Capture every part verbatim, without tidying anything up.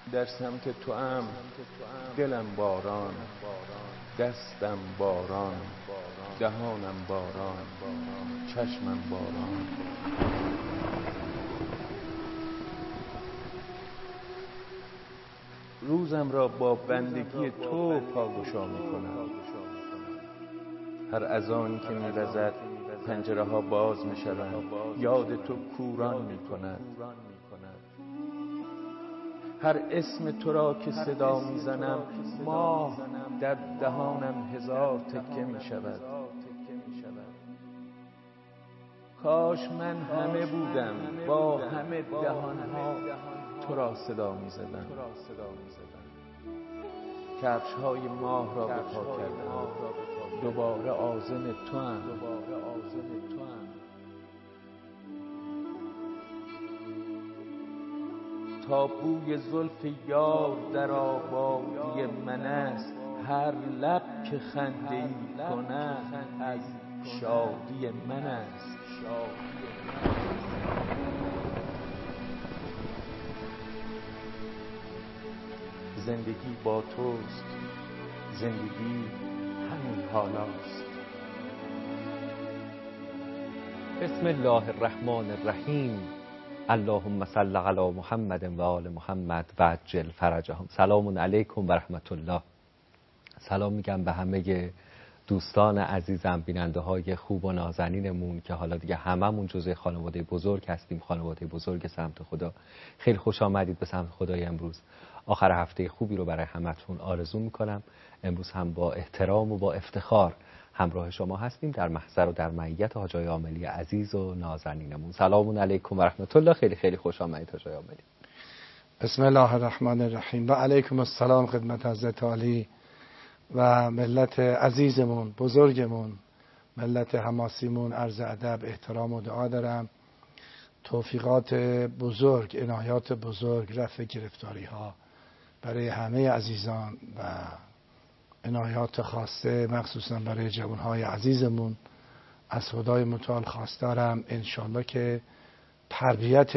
در سمت تو ام، دلم باران، دستم باران، دهانم باران، چشمم باران. روزم را با بندگی تو پاگشا می کنم. هر اذانی که می وزد پنجره ها باز می شوند، یاد تو کوران می کند. هر اسم تو را که صدا می زنم، ماه در دهانم هزار تکه می شود. کاش من همه بودم با همه دهانها تو را صدا می زدم. کفش های ماه را به پا کردم، دوباره عازم تو هم. تا بوی زلف یار در آبادی من است، هر لب که خنده ای کند از شادی من است. زندگی با توست، زندگی همین حالاست. بسم الله الرحمن الرحیم. اللهم صل علی محمد و آل محمد و عجل فرجهم. سلام علیکم و رحمت الله. سلام میگم به همه دوستان عزیزم، بیننده های خوب و نازنینمون که حالا دیگه هممون جزء خانواده بزرگ هستیم، خانواده بزرگ سمت خدا. خیلی خوش آمدید به سمت خدای امروز. آخر هفته خوبی رو برای همتون آرزو میکنم. امروز هم با احترام و با افتخار همراه شما هستیم در محضر و در معیت حاجی عاملی عزیز و نازنینمون. سلام علیکم و رحمت الله. خیلی خیلی خوش آمدید حاجی عاملی. بسم الله الرحمن الرحیم و علیکم السلام خدمت حضرت عالی و ملت عزیزمون، بزرگمون، ملت حماسیمون. عرض ادب، احترام و دعا دارم. توفیقات بزرگ، عنایات بزرگ، رفع گرفتاری ها برای همه عزیزان و عنایات خاصه مخصوصا برای جوانهای عزیزمون از خدای متعال خواستارم انشالله که تربیت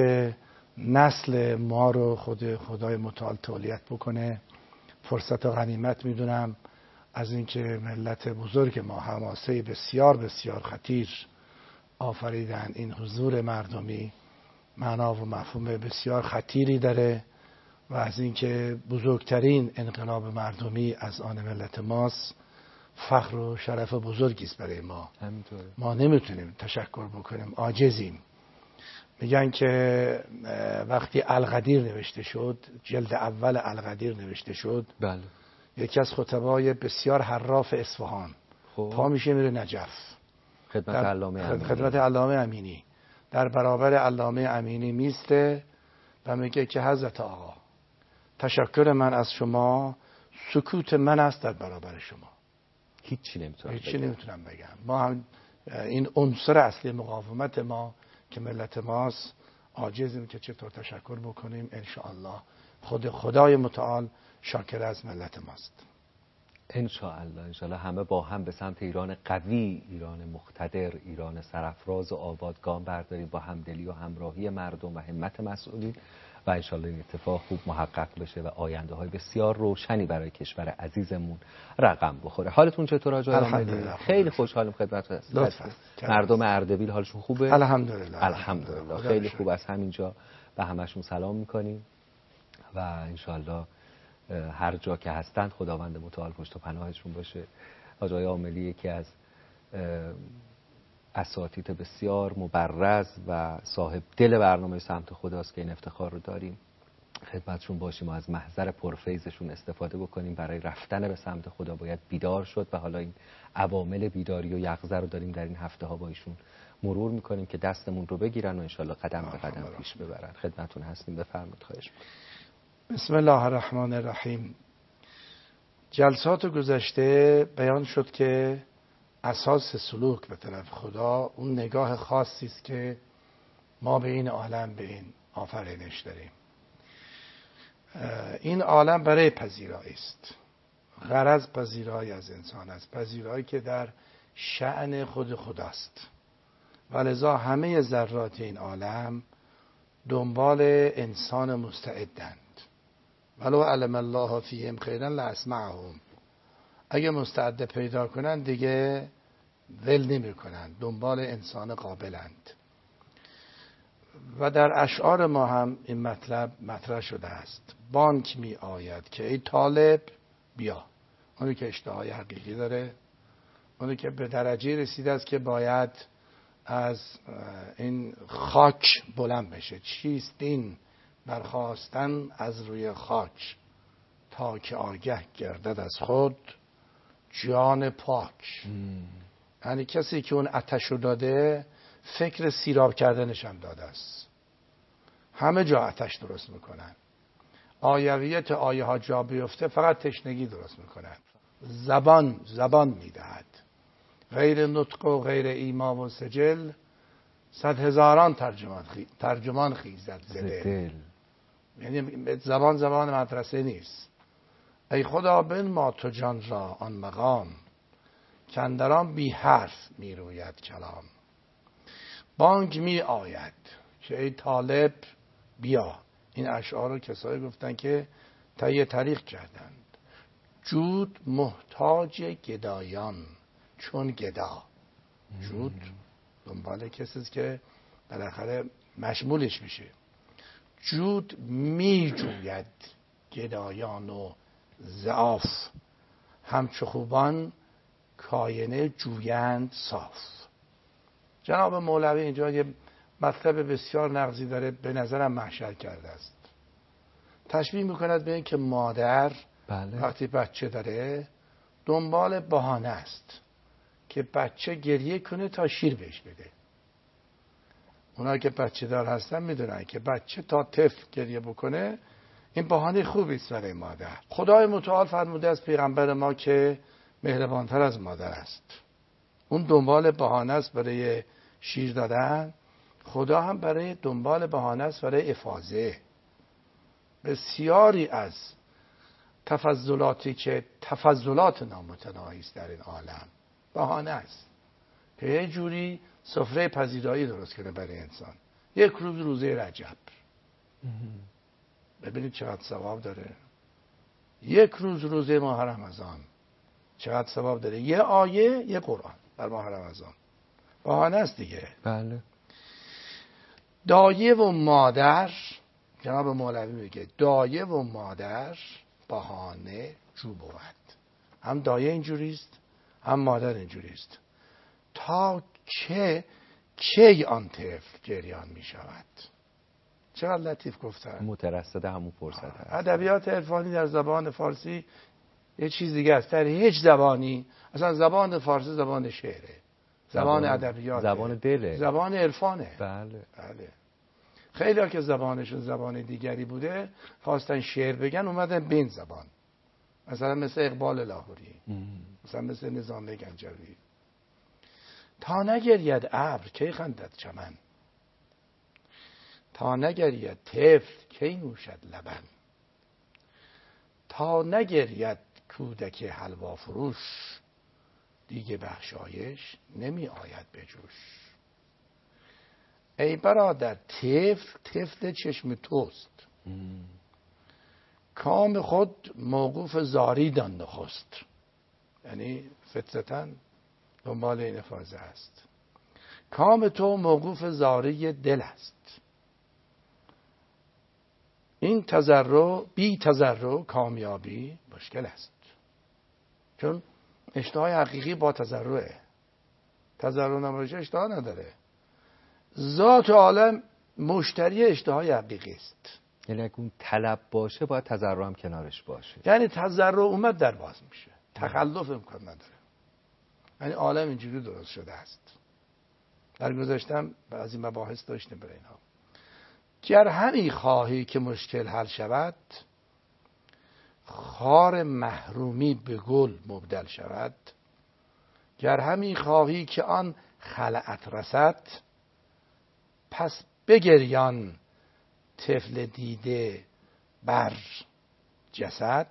نسل ما رو خود خدای متعال تولیت بکنه. فرصت و غنیمت میدونم از اینکه ملت بزرگ ما حماسه بسیار بسیار خطیر آفریدن. این حضور مردمی معنا و مفهوم بسیار خطیری داره و از اینکه بزرگترین انقلاب مردمی از آن ملت ماست. فخر و شرف بزرگی است برای ما. همینطوره. ما نمیتونیم تشکر بکنیم، عاجزیم. میگن که وقتی القدیر نوشته شد، جلد اول القدیر نوشته شد، بله، یکی از خطبای بسیار حراف اصفهان خب پا میشه میره نجف خدمت علامه امینی. خدمت علامه امینی در برابر علامه امینی میسته و میگه که حضرت آقا، تشکر من از شما سکوت من است در برابر شما. هیچی نمیتونم هیچی نمیتونم بگم. ما هم این عنصر اصلی مقاومت ما که ملت ماست، عاجزیم که چطور تشکر بکنیم. انشاءالله خود خدای متعال شاکر از ملت ماست. انشاءالله انشاءالله همه با هم به سمت ایران قوی، ایران مقتدر، ایران سرفراز و آباد گام برداریم با همدلی و همراهی مردم و همت مسئولین و انشاءالله این اتفاق خوب محقق بشه و آینده های بسیار روشنی برای کشور عزیزمون رقم بخوره. حالتون چطور آقای عاملی؟ خیلی خوشحالم خدمت هستم. مردم اردبیل حالشون خوبه؟ الحمدلله. الحمدلله خیلی خوب. از همینجا به همشون سلام میکنیم و انشاءالله هر جا که هستند خداوند متعال پشت و پناهشون باشه. آقای عاملی یکی از اساتید بسیار مبرز و صاحب دل برنامه سمت خداست که این افتخار رو داریم خدمتشون باشیم و از محضر پرفیضشون استفاده بکنیم. برای رفتن به سمت خدا باید بیدار شد و حالا این عوامل بیداری و یقظه رو داریم در این هفته ها با ایشون مرور میکنیم که دستمون رو بگیرن و انشالله قدم به قدم پیش ببرن. خدمتتون هستیم، بفرمایید. خواهش می‌کنم. بسم الله الرحمن الرحیم. جلسات گذشته بیان شد که اساس سلوک به طرف خدا اون نگاه خاصی است که ما به این عالم، به این آفرینش داریم. این عالم برای پذیرایی است. غرض پذیرایی از انسان است، پذیرایی که در شأن خود خداست. ولذا همه ذرات این عالم دنبال انسان مستعدند ولو علم الله فیهم خیرا لاسمعهم. اگه مستعد پیدا کنن دیگه ول نمی کنن، دنبال انسان قابلند. و در اشعار ما هم این مطلب مطرح شده است. بانک می آید که ای طالب بیا. اونی که اشتهای حقیقی داره، اونی که به درجه رسیده است که باید از این خاک بلند بشه. چیست این برخاستن از روی خاک، تا که آگه گردد از خود جان پاک. یعنی کسی که اون آتش رو داده فکر سیراب کردنش هم داده است. همه جا آتش درست میکنن. آیویت آیه ها جا بیفته فقط تشنگی درست میکنن. زبان زبان میدهد. غیر نطق و غیر ایما و سجل، صد هزاران ترجمان خی... ترجمان خیزد ز دل. یعنی زبان زبان مدرسه نیست. ای خدا بنما تو جان را آن مقام، که اندران بی حرف می روید کلام. بانگ می آید که ای طالب بیا. این اشعار رو کسایی گفتن که تهیه طریق کردند. جود محتاج گدایان چون گدا. جود دنبال کسی که بالاخره مشمولش میشه. جود می جوید گدایان و ضعاف، همچو خوبان کاینه جویند صاف. جناب مولوی اینجا یه مطلب بسیار نغزی داره، به نظرم محشر کرده است. تشبیه میکند به این که مادر بله. وقتی بچه داره دنبال بهانه است که بچه گریه کنه تا شیر بهش بده. اونا که بچه دار هستن میدونن که بچه تا طفل گریه بکنه این بهانه خوبی است برای مادر. خدای متعال فرموده از پیغمبر ما که مهربانتر از مادر است. اون دنبال بهانه است برای شیر دادن، خدا هم برای دنبال بهانه است برای افاضه. بسیاری از تفضلاتی که تفضلات نامتناهی است در این عالم بهانه است که یه جوری سفره پذیرایی درست کنه برای انسان. یک روز روزه رجب، ببینید چقدر ثواب داره. یک روز روزه ماه رمضان چقدر ثواب داره. یه آیه یه قرآن در ماه رمضان بهانه است دیگه. بله. دایه و مادر، جناب مولوی میگه دایه و مادر بهانه جو بود. هم دایه اینجوریست هم مادر اینجوریست. تا که کی آن طفل گریان می شود. چقدر لطیف گفتن. مترصد همون فرصت هست. ادبیات عرفانی در زبان فارسی یه چیز دیگه است. در هیچ زبانی، اصلا زبان فارسی زبان شعره، زبان ادبیات، زبان دله، زبان عرفانه. بله بله. خیلی ها که زبانشون زبان دیگری بوده خواستن شعر بگن اومدن به این زبان. مثلا مثل اقبال لاهوری، مثلا مثل نظام گنجوی. تا نگرید ابر کی خندد چمن، تا نگرید طفل کی نوشد لبن، تا نگرید کودک حلوا فروش، دیگه بخشایش نمی آید به جوش. ای برادر طفل طفل چشم توست، کام خود موقوف زاری دان نخست. یعنی فطرتاً دنبال این افاضه است. کام تو موقوف زاری دل است. این تضرع بی تضرع کامیابی مشکل است، چون اشتهای حقیقی با تضرعه. تضرع نباشه اشتها نداره. ذات عالم مشتری اشتهای حقیقی است. یعنی اگه اون طلب باشه باید تضرع هم کنارش باشه. یعنی تضرع اومد در باز میشه، تخلف امکان نداره. یعنی عالم اینجوری درست شده است. در گذاشتم از این مباحث داشتیم برای اینها. گر همی خواهی که مشکل حل شود، خار محرومی به گل مبدل شود. گر همی خواهی که آن خلعت رسد، پس بگریان طفل دیده بر جسد.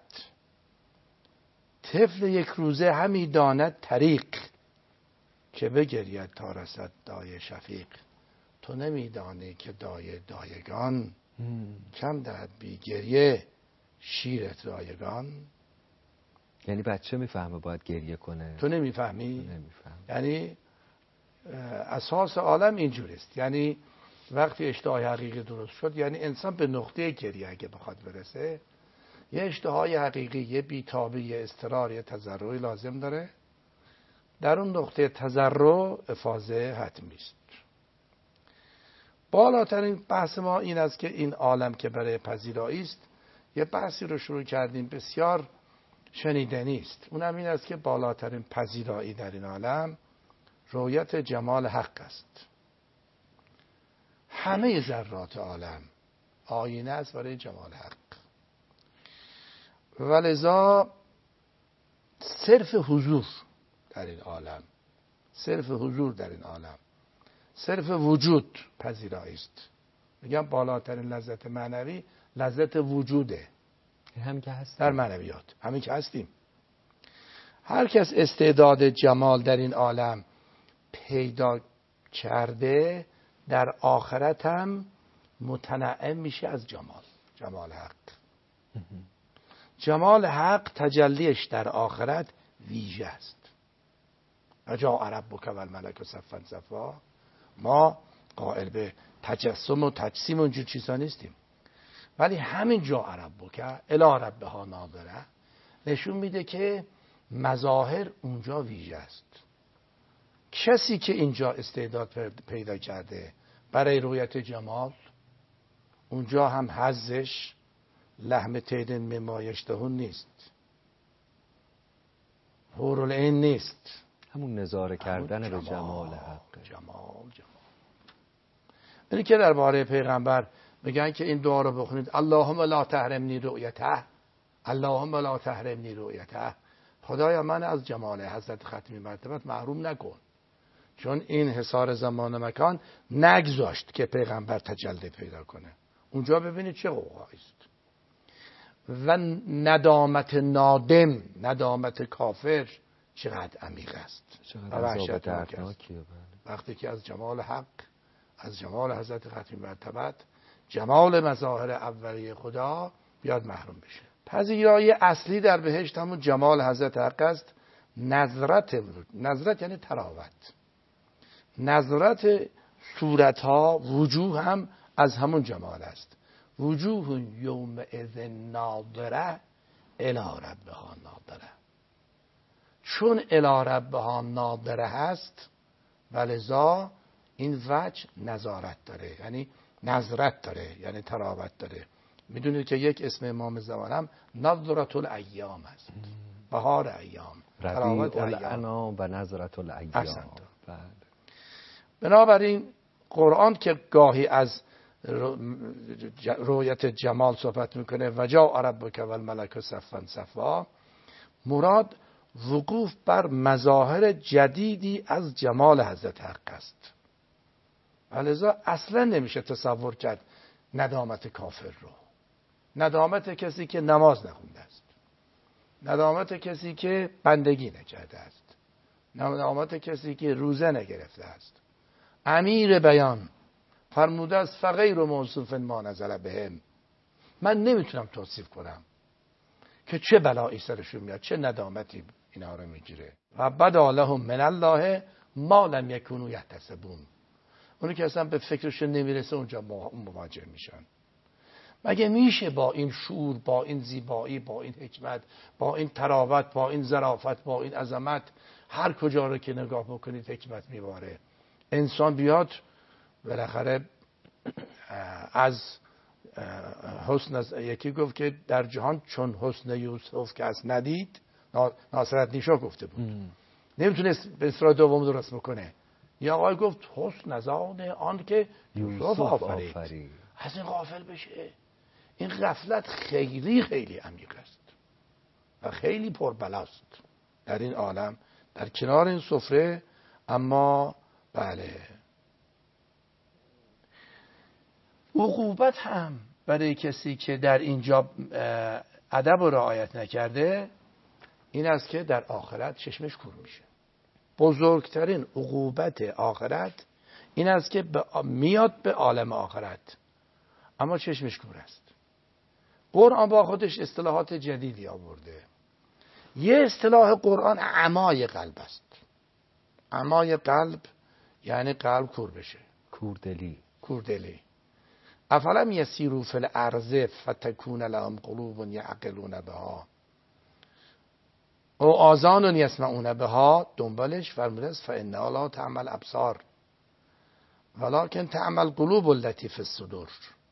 طفل یک روزه همی داند طریق، که بگرید تا رسد دایه شفیق. تو نمیدانی که دایه دایگان، کم دهد بی گریه شیرت رایگان. یعنی بچه میفهمه باید گریه کنه؟ تو نمیفهمی؟ نمیفهم. یعنی اساس عالم اینجوریست. یعنی وقتی اشتهای حقیقی درست شد، یعنی انسان به نقطه گریه اگه بخواد برسه، یه اشتهای حقیقی، یه بیتابی، یه اضطرار، یه تضرعی لازم داره. در اون نقطه تضرع افاضه حتمی است. بالاترین بحث ما این است که این عالم که برای پذیرایی است، یه بحثی رو شروع کردیم بسیار شنیدنی است. اونم این است که بالاترین پذیرایی در این عالم رؤیت جمال حق است. همه ذرات عالم آینه است برای جمال حق. ولذا صرف حضور در این عالم، صرف حضور در این عالم، صرف وجود پذیرایی است. میگم بالاترین لذت معنوی لذت وجوده. همین که هست در معنویات، همین که هستیم. هر کس استعداد جمال در این عالم پیدا کرده، در آخرت هم متنعم میشه از جمال، جمال حق. جمال حق تجلیش در آخرت ویژه است. وجاء ربک والملک صفا صفا. ما قائل به تجسم و تجسیم و اونجور چیزا نیستیم، ولی همین جاء ربک الی ربها ناظره نشون میده که مظاهر اونجا ویژه است. کسی که اینجا استعداد پیدا کرده برای رؤیت جمال، اونجا هم حظش لحم طیر مما یشتهون نیست، حور العین نیست، همون نظاره کردن به جمال حق. جمال جمال. اینی که درباره پیغمبر میگن که این دعا رو بخونید: اللهم لا تحرمنی رؤیته، اللهم لا تحرمنی رؤیته. خدایا من از جمال حضرت ختمی مرتبت محروم نکن. چون این حصار زمان و مکان نگذاشت که پیغمبر تجلی پیدا کنه. اونجا ببینید چه قوقایی است. و ندامت نادم، ندامت کافر چقدر عمیق است، چقدر وحشتناک است. وقتی که از جمال حق، از جمال حضرت ختمی مرتبت، جمال مظاهر اولیه خدا بیاد محروم بشه. پذیرایی اصلی در بهشت همون جمال حضرت حق است. نظرت، نظرت یعنی تراوت، نظرت صورتها، وجوه هم از همون جمال است. وجوه یوم اذن ناظره الی ربها ناظره. چون الی ربها ناظره هست، ولذا این وجه نظارت داره، یعنی نظرت داره، یعنی تراوت داره. میدونید که یک اسم امام زمان هم نظرت الایام است، بهار ایام، تراوت ایام و نظرت الایام. بنابراین قرآن که گاهی از رؤیت جمال صحبت میکنه و جاء ربک والملک صفا صفا، مراد وقوف بر مظاهر جدیدی از جمال حضرت حق است. ولذا اصلا نمیشه تصور کرد ندامت کافر رو، ندامت کسی که نماز نخونده است، ندامت کسی که بندگی نکرده است، ندامت کسی که روزه نگرفته است. امیر بیان فرموده است فغیر موصوف ما نزل بهم. من نمیتونم توصیف کنم که چه بلایی سرشون میاد، چه ندامتی اینا رو میگیره. و بدا لهم من الله ما لم یکونوا یحتسبون. اونی که اصلا به فکرشون نمیرسه اونجا مواجه میشن. مگه میشه با این شعور، با این زیبایی، با این حکمت، با این تراوت، با این ظرافت، با این عظمت، هر کجا رو که نگاه بکنید حکمت میباره، انسان بیاد بالاخره از حسن، از یکی گفت که در جهان چون حسن یوسف که از ندید، ناصرت نیشا گفته بود، نمیتونست به اصرار دوم درست بکنه. یا آقای گفت حسن از آن که یوسف آفرید. آفرید از این غافل بشه. این غفلت خیلی خیلی عمیق است و خیلی پربلاست در این عالم، در کنار این سفره. اما بله، عقوبت هم برای کسی که در اینجا ادب و رعایت نکرده این است که در آخرت چشمش کور میشه. بزرگترین عقوبت آخرت این است که میاد به عالم آخرت اما چشمش کور است. قرآن با خودش اصطلاحات جدیدی آورده. یه اصطلاح قرآن عمای قلب است. عمای قلب یعنی قلب کور بشه، کوردلی. کوردلی. افلم یسیروا فی الارض فتکون لهم قلوب یعقلون بها او آذان یسمعون بها، دنبالش فرموده است فانها لا تعمل ابصار ولکن تعمل قلوب التي فی الصدور.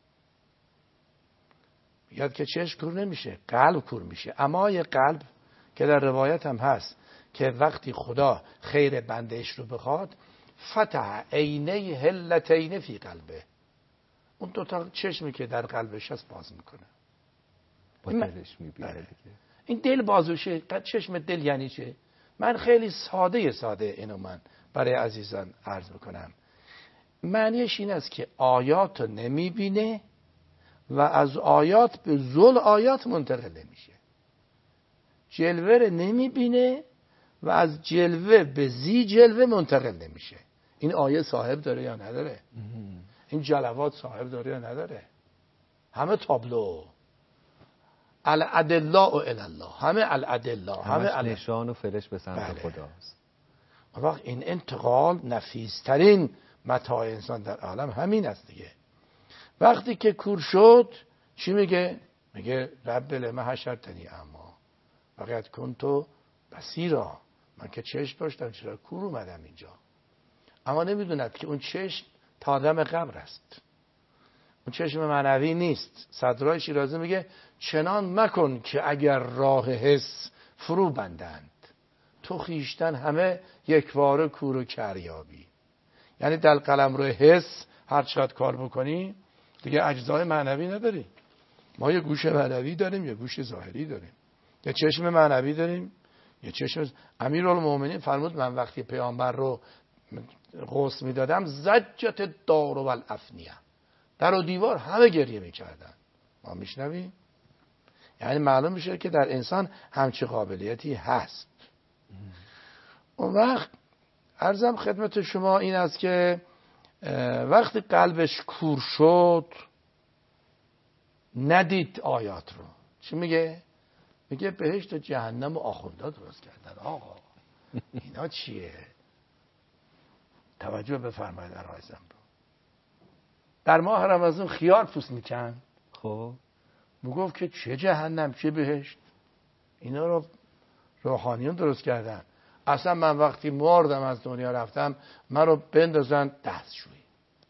یاد که چشم کور نمیشه، قلب کور میشه. عمای قلب که در روایت هم هست که وقتی خدا خیر بندهش رو بخواد فتح عینی هلتین فی قلبه، اون دوتا چشمی که در قلبش هست باز میکنه، با دلش میبینه دیگه. این دل بازوشه. چشم دل یعنی چه؟ من خیلی ساده ساده اینو من برای عزیزان عرض میکنم. معنیش این است که آیات رو نمیبینه و از آیات به ذل آیات منتقل نمیشه. جلوه رو نمیبینه و از جلوه به زی جلوه منتقل نمیشه. این آیه صاحب داره یا نداره؟ این جلوات صاحب داره یا نداره؟ همه تابلو، الادلاء الی الله، همه الادلاء، همه نشان و فرش به سمت بله. خداست. وقت این انتقال نفیسترین متاع انسان در عالم همین است دیگه. وقتی که کور شد چی میگه؟ میگه رب لما حشرتنی اما وقت کنتو بصیرا، من که چشم داشتم چرا کور اومدم اینجا؟ اما نمیدوند که اون چشم تا آدم قبر است، اون چشم معنوی نیست. صدرای شیرازی میگه چنان مکن که اگر راه حس فرو بندند تو خیشتن همه یکواره کور و کریابی. یعنی در قلمرو حس هر چقدر کار بکنی دیگه اجزای معنوی نداری. ما یه گوش معنوی داریم، یه گوش ظاهری داریم، یه چشم معنوی داریم، یه چشم. امیرالمومنین فرمود من وقتی پیامبر رو غسل میدادم زجت دار و الافنیه، در و دیوار همه گریه میکردن. ما میشنویم؟ یعنی معلوم میشه که در انسان همچه قابلیتی هست. اون وقت عرضم خدمت شما این است که وقتی قلبش کور شد ندید آیات رو. چی میگه؟ میگه بهشت و جهنم و آخوندا درست کردن. آقا اینا چیه؟ توجه بفرمایید عزیزم. در ماه رمضان خیار پوست میکن، خب میگفت که چه جهنم چه بهشت، اینا رو روحانیون درست کردن. اصلا من وقتی مردم از دنیا رفتم من رو بندازن دستشویی.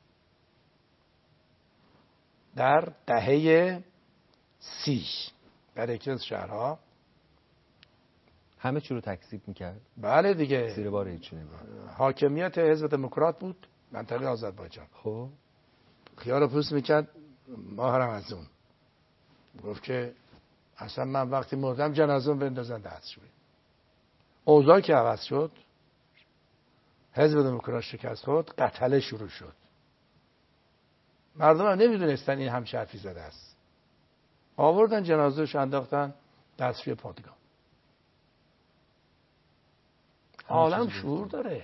در دهه سی در یکی از شهرها همه چی رو تکذیب میکرد. بله دیگه، زیر بار هیچی نمیاد. حاکمیت حزب دموکرات بود منطقه آذربایجان. خب خیار پوست میکرد ماه رمضان. گفت که اصلا من وقتی مردم جنازه بندازن دستشویی. اوضاع که عوض شد، حزب دموکرات شکست خورد، قتل شروع شد. مردم هم نمیدونستن این همچه حرفی زده است. آوردن جنازه‌اش انداختن دستشوی پادگان. عالم شعور داره.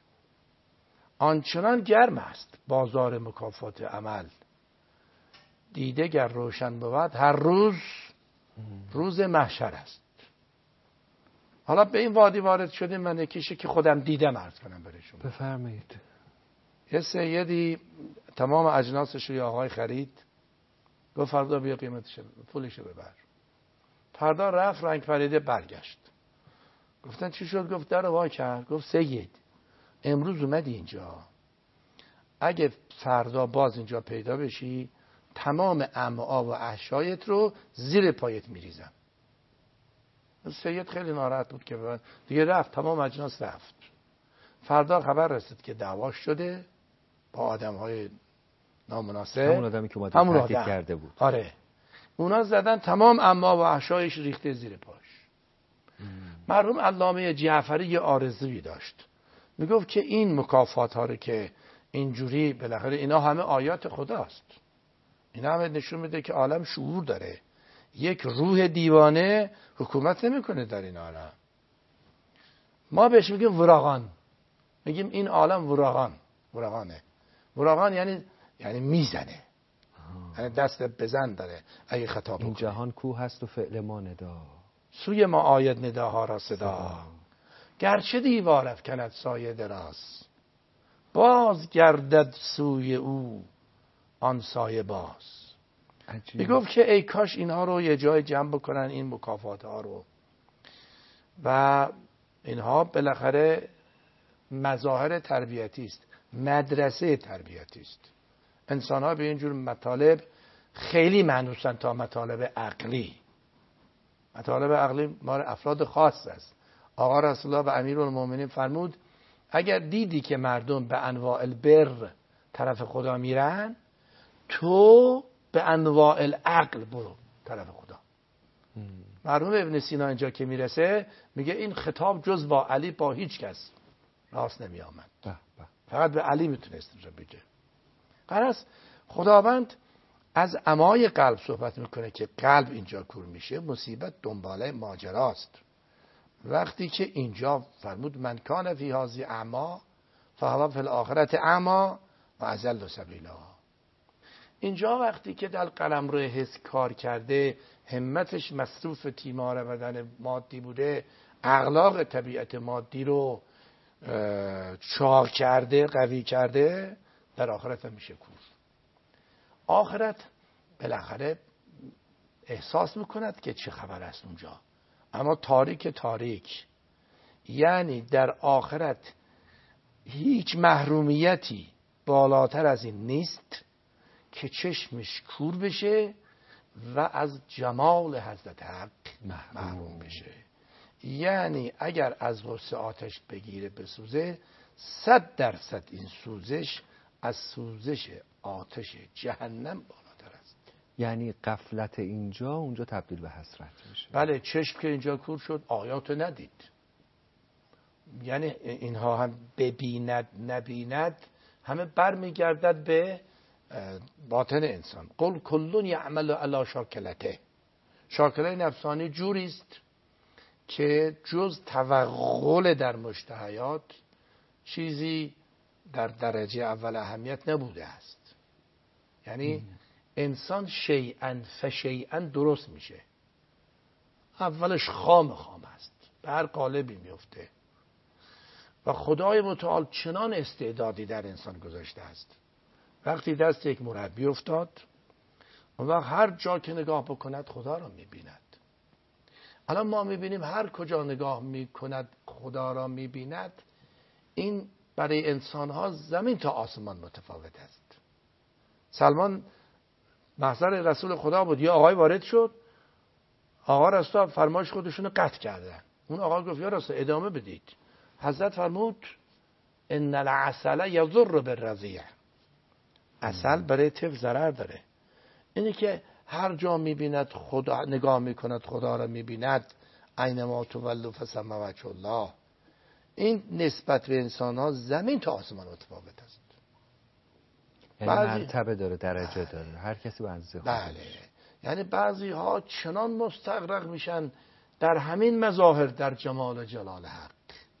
آنچنان گرم است بازار مکافات عمل، دیده گر روشن بود هر روز روز محشر است. حالا به این وادی وارد شدیم، من یکیشه که خودم دیدم عرض کنم برای شما. بفرمایید. یه سیدی تمام اجناسش رو یه آقای خرید، گفت فردا بیا قیمتش پولشو ببر. فردا رفت رنگ پریده برگشت. گفتن چی شد؟ گفت در وا کرد. گفت سید امروز اومدی اینجا، اگه فردا باز اینجا پیدا بشی تمام امعا و احشایت رو زیر پایت میریزم. سید خیلی ناراحت بود که دیگه رفت، تمام اجناس رفت. فردا خبر رسید که دعواش شده با آدم‌های نامناسب، همون آدمی که اومده تهدید آدم. کرده بود. آره، اونا زدن تمام امعا و احشایش ریخته زیر پاش. مرحوم علامه جعفری یه آرزویی داشت، میگفت که این مکافات ها رو که اینجوری بالاخره اینا همه آیات خداست، اینا همه نشون میده که عالم شعور داره. یک روح دیوانه حکومت نمیکنه در این عالم. ما بهش میگیم وراغان، میگیم این عالم وراغان، وراغانه. وراغان یعنی یعنی میزنه. یعنی دست بزن داره اگه خطاب این بکنه. جهان کوه هست و فعل ما ندا، سوی ما آید نداها را صدا، گرچه دیوار افکند سایه دراز، باز گردد سوی او آن سایه باز. میگفت که ای کاش اینها رو یه جای جمع بکنن، این مکافات ها رو، و اینها بالاخره مظاهر تربیتی است، مدرسه تربیتی است. انسان ها به اینجور مطالب خیلی مانوسن تا مطالب عقلی. مطالب عقلی مال افراد خاص است. آقا رسول الله و امیرالمومنین فرمود اگر دیدی که مردم به انواع البر طرف خدا میرن، تو به انواع العقل برو طرف خدا. مرحوم ابن سینا اینجا که میرسه میگه این خطاب جز با علی با هیچ کس راست نمی آمد، فقط به علی میتونست اینجا بگه. قرص خداوند از عمای قلب صحبت میکنه که قلب اینجا کور میشه، مصیبت دنباله ماجراست. وقتی که اینجا فرمود من کان فی هذه اعما فهو فی الاخرة اعما و اضل سبیلا. اینجا وقتی که در قلمرو حس کار کرده، همتش مصروف تیمار بدن مادی بوده، اخلاق طبیعت مادی رو چاق کرده، قوی کرده، در آخرت هم میشه کور. آخرت بالاخره احساس میکند که چه خبر است اونجا، اما تاریک تاریک، یعنی در آخرت هیچ محرومیتی بالاتر از این نیست که چشمش کور بشه و از جمال حضرت حق محروم بشه. یعنی اگر از غصه آتش بگیره بسوزه، صد درصد این سوزش از سوزش آتش جهنم بالاتر است. یعنی غفلت اینجا اونجا تبدیل به حسرت میشه. بله، چشم که اینجا کور شد آیاتو ندید. یعنی اینها هم ببیند نبیند همه برمیگردد به باطن انسان. قل کلون یعمل علی شاکلته. شاکله نفسانی جوری است که جز توغل در مشتهیات چیزی در درجه اول اهمیت نبوده است. یعنی ام. انسان شیئا فشیئا درست میشه. اولش خام خام است، به هر قالبی میفته و خدای متعال چنان استعدادی در انسان گذاشته است. وقتی دست یک مربی افتاد، اون وقت هر جا که نگاه بکند خدا را میبیند. الان ما میبینیم هر کجا نگاه میکند خدا را میبیند. این برای انسانها زمین تا آسمان متفاوت است. سلمان محضر رسول خدا بود، یه آقای وارد شد، آقا رسول فرمایش خودشون رو قطع کردن. اون آقا گفت یا رسول ادامه بدید. حضرت فرمود ان العسل یضر بالرضیع. عسل برای طفل ضرر داره. اینی که هر جا میبیند خدا، نگاه میکند خدا را میبیند، اینما تولوا فثم وجه الله. این نسبت به انسان ها زمین تا آسمان متفاوت است. یعنی مرتبه داره، درجه داره، هر کسی به اندازه خودش. بله، یعنی بعضی ها چنان مستغرق میشن در همین مظاهر در جمال و جلال حق.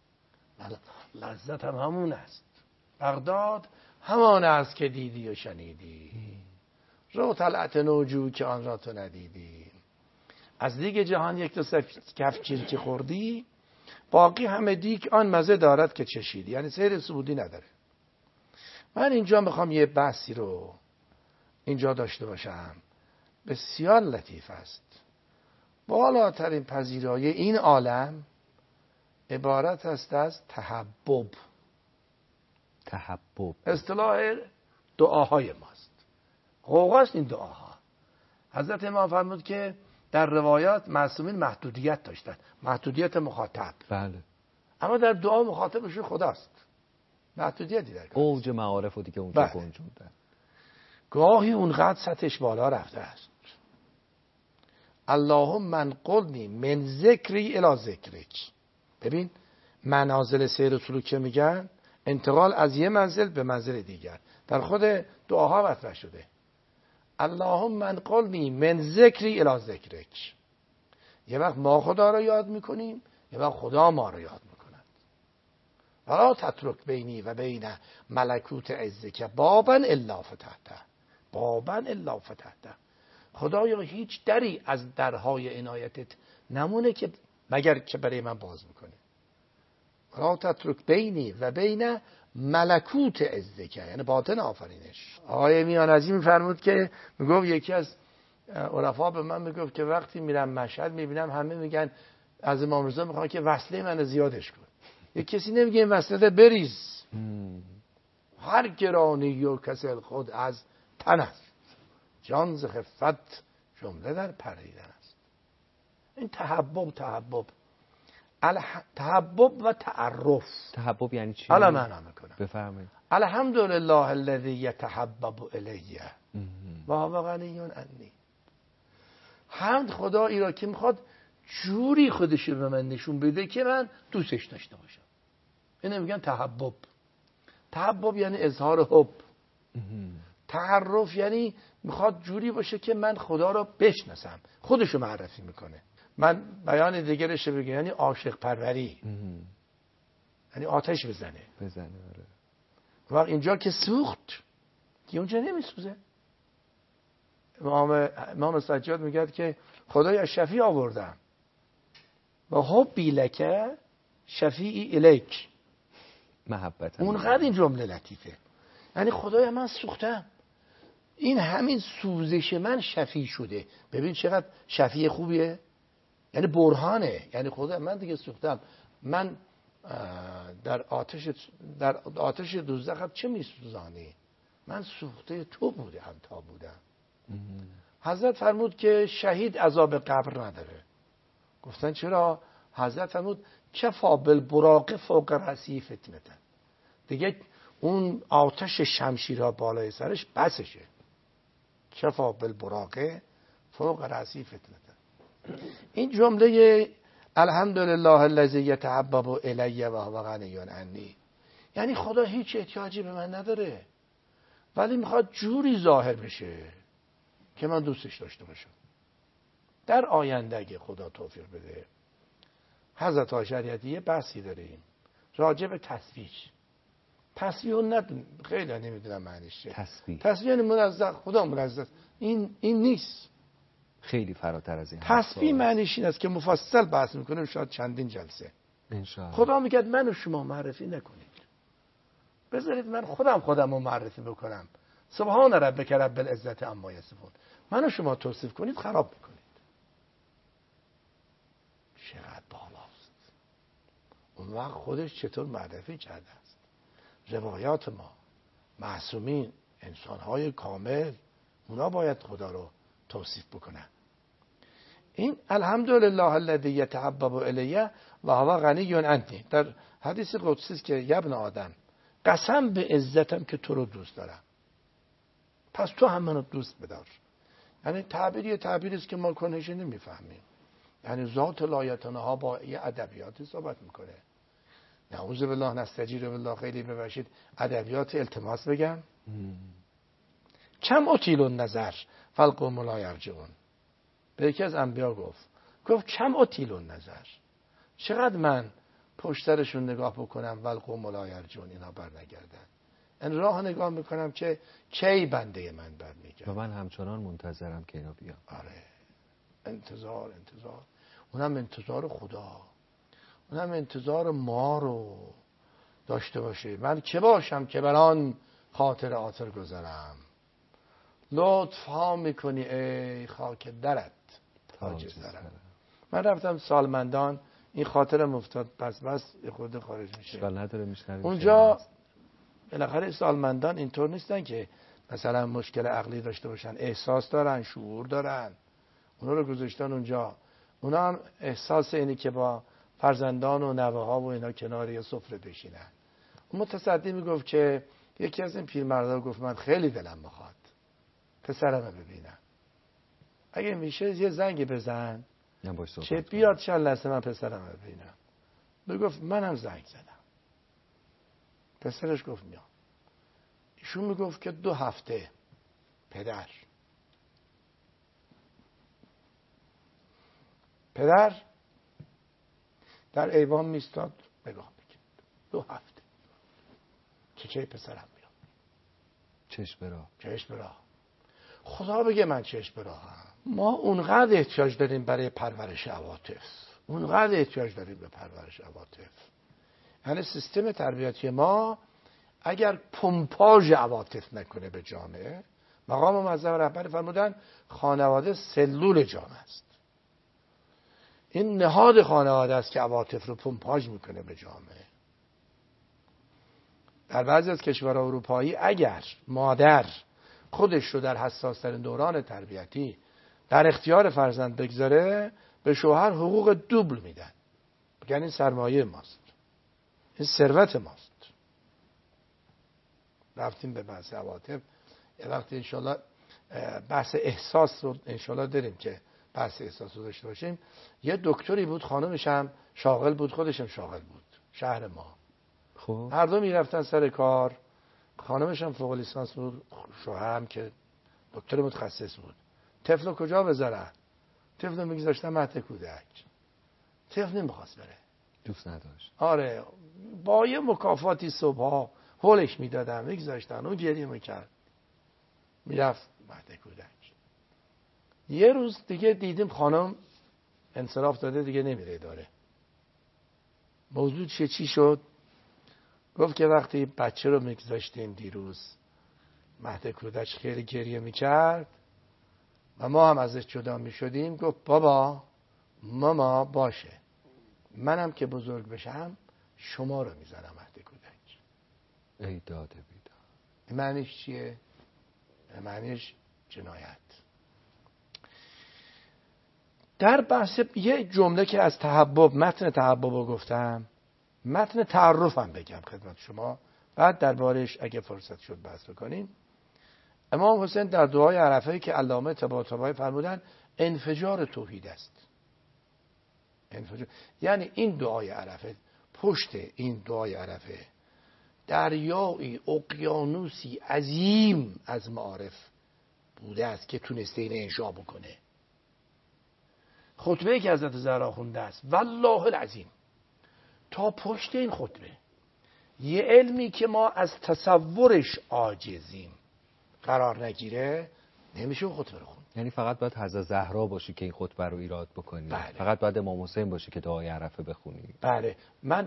لذت هم همون است. بغداد همان است که دیدی و شنیدی، رو طلعت نوجو که آن را تو ندیدی. از دیگ جهان یک دو کف چیرکی خوردی، باقی همه دیگ آن مزه دارد که چشیدی. یعنی سیر سعودی نداره. من اینجا میخوام یه بحثی رو اینجا داشته باشم، بسیار لطیف است. بالاترین پذیرایی این عالم عبارت است از تحبب. تحبب اصطلاح دعاهای ماست. غوغاست این دعاها. حضرت امام فرمود که در روایات معصومین محدودیت داشتن، محدودیت مخاطب. بله. اما در دعا مخاطبشون خداست. محدودیتی در اوج معارف و دیگه اونجا گنجوندن. گاهی اونقدر سطحش بالا رفته است. اللهم انقلنی من ذکری الی ذکرک. ببین منازل سیر و سلوک که میگن انتقال از یه منزل به منزل دیگر در خود دعاها مطرح شده. اللهم انقلنی من ذکری الی ذکرک. یه وقت ما خدا رو یاد میکنیم، یه وقت خدا ما رو یاد میکند. ولا تترک بینی و بین ملکوت عزک بابا الا فتحته. بابا الا فتحته. خدایا هیچ دری از درهای عنایتت نمونه که مگر که برای من باز میکنه. لا تترک بینی و بین ملکوت عزک، یعنی باطن آفرینش. آقای میانعزی میفرمود که میگفت یکی از عرفا به من میگفت که وقتی میرم مشهد میبینم همه میگن از امام رضا میخوان که وصله من زیادش کن. یک کسی نمیگه این وصله بریز. هر گرانی و کسل خود از تن است، جان ز خفت جمله در پریدن است. این تحبب تحبب الح... تحبب و تعرف. تحبب یعنی چی؟ حالا معنا میکنم. بفرمایید. الحمدلله الذی یتحبب الی و هو غنی عنی. حمد خدایی را که میخواد جوری خودش رو به من نشون بده که من دوستش داشته باشم. اینو میگن تحبب. تحبب یعنی اظهار حب. تعرف یعنی میخواد جوری باشه که من خدا را بشناسم، خودشو معرفی میکنه. من بیان دیگرش بگم یعنی عاشق پروری، یعنی آتش بزنه بزنه. آره. وقت اینجا که سوخت که اونجا نمیسوزه. امام امام سجاد میگه که خدایا شفیع آوردم و حبی لکه شفیعی الیک. محبت. اونقدر این جمله لطیفه. یعنی خدایا من سوختم، این همین سوزش من شفیع شده. ببین چقدر شفیع خوبیه، یعنی برهانه. یعنی خدا من دیگه سوختم، من در آتش در آتش دوزخ چه میسوزانی؟ من سوخته تو بودم تا بودم. حضرت فرمود که شهید عذاب قبر نداره. گفتن چرا؟ حضرت فرمود کفا بالبراق فوق رأسی فتنه. دیگه اون آتش شمشیرها بالای سرش بسشه. کفا بالبراق فوق رأسی فتنه. این جمله الحمدلله الذی یتحبب الی و هو غنی عنی، یعنی خدا هیچ احتیاجی به من نداره ولی میخواد جوری ظاهر بشه که من دوستش داشته باشم. در آینده اگه خدا توفیق بده حضرت آشریعتی یه بحثی داریم راجع به تسبیح. تسبیح نه خیلی نمیدونم معنیش چیه. تسبیح تسبیح یعنی منزه، خدا منزه. این این نیست. خیلی فراتر از این. تسبیح معنیش این است که مفصل بحث میکنیم شاید چندین جلسه. انشاءالله. خدا میگه من و شما معرفی نکنید، بذارید من خودم خودم رو معرفی بکنم. سبحان ربک رب العزت عما یصفون. من و شما توصیف کنید خراب میکنید. چقدر بالاست. اون وقت خودش چطور معرفی کرده است. روایات ما معصومین، انسانهای کامل، اونا باید خدا رو توصیف بکنن. این الحمدلله الذی یتحبب الیه و هو غنی عنی. در حدیث قدسی است که یا ابن آدم قسم به عزتم که تو رو دوست دارم، پس تو هم منو دوست بدار. یعنی تعبیری تعبیری است که ما کنهش نمیفهمیم. یعنی ذات لایتنها با یه ادبیاتی صحبت میکنه. نعوذ بالله نستجیر بالله. خیلی ببخشید ادبیات التماس بگم. کم اطیل النظر فالقوم لا یرجعون. به یکی از انبیا گفت گفت کم اطیل النظر، چقدر من پشترشون نگاه بکنم والقوم لا یرجعون، اینا بر نگردن. این راه نگاه میکنم که کی بنده من بر میگردن و من همچنان منتظرم که اینا بیان. آره، انتظار انتظار. اونم انتظار خدا، اونم انتظار ما رو داشته باشه. من که باشم که بران خاطر آتر گذارم. لطف ها میکنی ای خاک درت تاج سرم. من رفتم سالمندان، این خاطرم افتاد، پس بس خود خارج میشه. اشکال نداره، میشنویم. اونجا بالاخره سالمندان اینطور نیستن که مثلا مشکل عقلی داشته باشن، احساس دارن، شعور دارن. اونا رو گذاشتن اونجا. اونا هم احساس اینی که با فرزندان و نوه ها و اینا کنار یه سفره بشینن. اون متصدی میگفت که یکی از این پیرمردا گفت من خیلی دلم میخواد پسرم رو ببینم، اگه میشه یه زنگ بزن چه بیاد چند لحظه من پسرم رو ببینم. میگفت منم زنگ زدم. پسرش گفت میام. ایشون میگفت که دو هفته پدر پدر در ایوان میستاد نگاه میکرد. دو هفته چه چه پسرم میاد. چشم برا چشم برا. خدا بگه من چشم براهم. ما اونقدر احتیاج داریم برای پرورش عواطف، اونقدر احتیاج داریم به پرورش عواطف. یعنی سیستم تربیتی ما اگر پمپاژ عواطف نکنه به جامعه، مقام معظم رهبر فرمودن خانواده سلول جامعه است. این نهاد خانواده است که عواطف رو پمپاژ میکنه به جامعه. در بعضی از کشورهای اروپایی اگر مادر خودش رو در حساس‌ترین دوران تربیتی در اختیار فرزند بگذاره، به شوهر حقوق دوبل میدن. یعنی این سرمایه ماست، این ثروت ماست. رفتیم به بحث عواطف، یه وقتی انشالله بحث احساس رو انشالله داریم که بحث احساس رو داشته باشیم. یه دکتری بود، خانمش هم شاغل بود، خودش هم شاغل بود، شهر ما. خب هر دو میرفتن سر کار، خانمش هم فوق لیسانس بود، شوهرم که دکتر متخصص بود. طفل کجا بذارن؟ طفل میگذاشتن مهد کودک. طفل نمیخواست بره، دوست نداشت. آره، با یه مکافاتی صبحها هولش میدادن، میگذاشتن، اون گریه میکرد، میرفت مهد کودک. یه روز دیگه دیدیم خانم انصراف داده، دیگه نمیره داره. موضوع چیه چی شد؟ گفت که وقتی بچه رو میگذاشتیم دیروز مهد کودک خیلی گریه میکرد و ما هم ازش جدا میشدیم، گفت بابا ماما باشه، منم که بزرگ بشم شما رو میزنم مهد کودک. ای داده بیداد. معنیش چیه؟ معنیش جنایت. در بحث یه جمله که از تحبب، متن تحبب رو گفتم، متن تعرفم بگم خدمت شما، بعد دربارش اگه فرصت شد بحث بکنیم. امام حسین در دعای عرفه که علامه طباطبایی فرمودن انفجار توحید است. انفجار. یعنی این دعای عرفه، پشت این دعای عرفه دریایی، اقیانوسی عظیم از معارف بوده است که تونسته این انشا بکنه. خطبه که حضرت زهرا خونده است والله العظیم، تا پشت این خطبه یه علمی که ما از تصورش عاجزیم قرار نگیره، نمیشه اون خطبه رو خوند. یعنی فقط باید حضرت زهرا باشی که این خطبه رو ایراد بکنی. بله. فقط باید امام حسین باشی که دعای عرفه بخونی. بله. من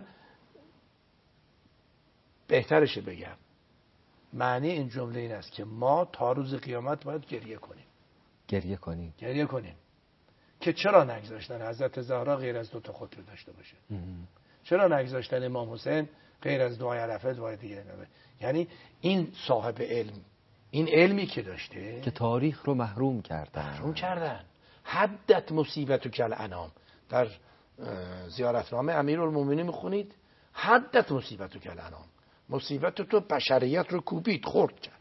بهترشه بگم معنی این جمله این است که ما تا روز قیامت باید گریه کنیم. گریه کنی. گریه کنیم که چرا نگذاشتن حضرت زهرا غیر از دو تا خطبه داشته باشه؟ ام. چرا نگذاشتن امام حسین غیر از دعای عرفه دعای دیگه نبه؟ یعنی این صاحب علم، این علمی که داشته که تاریخ رو محروم کردن. محروم کردن. حدت مصیبت و کل انام، در زیارتنامه امیرالمومنین میخونید، حدت مصیبت و کل انام، مصیبت تو بشریت رو کوبید، خرد کرد.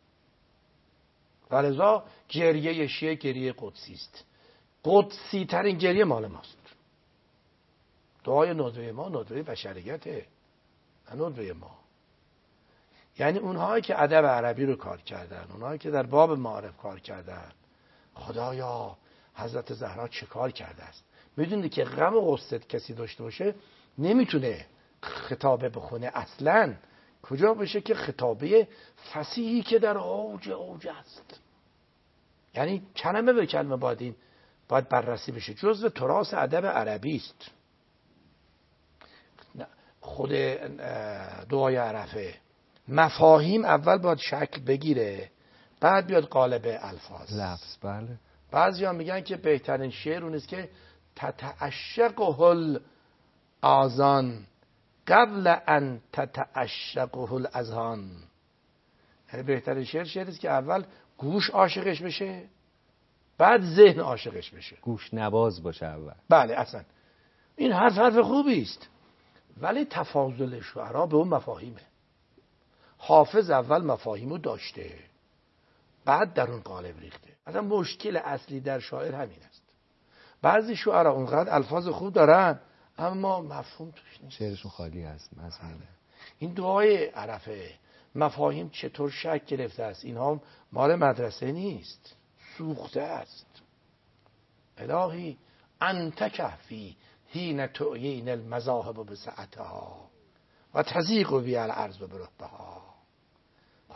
ولذا گریه شیعه گریه قدسی است. قدسی ترین گریه مال ماست. دعای ندوه ما ندوه بشریته، ندوه ما. یعنی اونهایی که ادب عربی رو کار کردن، اونهایی که در باب معارف کار کردن، خدایا حضرت زهرا چه کار کرده است. میدونی که غم و غصه کسی داشته باشه نمیتونه خطابه بخونه اصلا. کجا بشه که خطابه فصیحی که در اوج اوج است. یعنی کلمه به کلمه باید این باید بررسی بشه، جزء تراث ادب عربی است. خود دعای عرفه مفاهیم اول باید شکل بگیره، بعد بیاد قالب الفاظ لفظ. بله. بعضیا میگن که بهترین شعر اون است که تتعشقه الاذان قبل ان تتعشقه الاذهان. یعنی بهترین شعر شعری است که اول گوش عاشقش بشه، بعد ذهن عاشقش بشه. گوش نواز باشه اول. بله اصلا این حرف حرف خوبی است، ولی تفاضل شعرا به اون مفاهیمه. حافظ اول مفاهیمو داشته، بعد در اون قالب ریخته. اصلا مشکل اصلی در شاعر همین است. بعضی شعرا اونقدر الفاظ خوب دارن اما مفهوم توش نیست، شعرشون خالی از مضمون. این دعای عرفه مفاهیم چطور شکل گرفته است؟ اینها مال مدرسه نیست، سوخته است. الهی انت کهفی حین تعیین المذاهب بسعتها و تضیق بی الارض برهبها.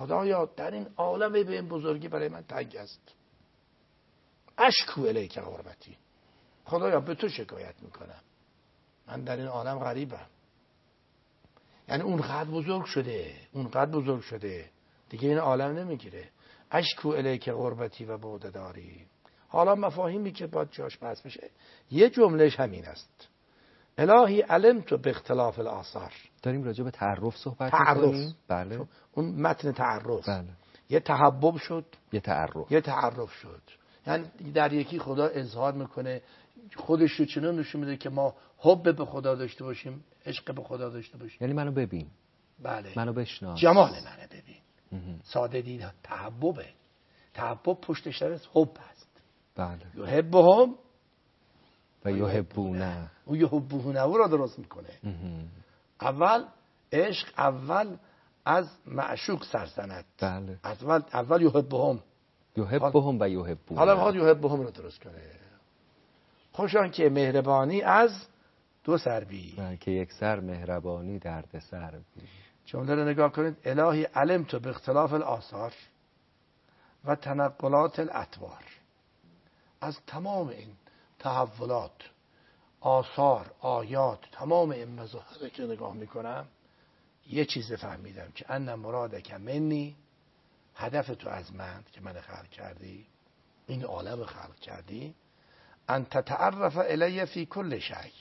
خدایا در این عالم به این بزرگی برای من تنگ است، اشکو الیک غربتی، خدایا به تو شکایت میکنم، من در این عالم غریبم. یعنی اونقدر بزرگ شده، اونقدر بزرگ شده دیگه این عالم نمیگیره. اشکو الیک غربتی و بعد داری. حالا مفاهیمی که باید جاش بحث بشه، یه جملهش همین است: الهی علمت باختلاف الاثار. داریم راجع به تعرف صحبت می‌کنیم. بله. اون متن تعرف. بله. یه تحبب شد، یه تعرف. یه تعرف شد. یعنی در یکی خدا اظهار میکنه، خودش رو چنان نشون میده که ما حب به خدا داشته باشیم، عشق به خدا داشته باشیم. یعنی منو ببین. بله. منو بشناس. جمال منو ببین. ساده دید تحببه. تحبب پشتش در حب هست. بله. یحبهم و یحبونه. او یحبونه او را درست میکنه. اول عشق اول از معشوق سرزند. بله. اول اول یحبهم. یحبهم و یحبونه. حالا میخواد یحبهم رو درست کنه. خوشان که مهربانی از دو سر بی. بله که یک سر مهربانی درد سر بی. جمله رو نگاه کنید: الهی علمت باختلاف الاثار و تنقلات الاطوار. از تمام این تحولات، آثار، آیات، تمام این مظاهر که نگاه میکنم، یه چیز فهمیدم که ان مرادک منی، هدف تو از من که من خلق کردی، این عالم خلق کردی، ان تتعرف الی فی کل شیء،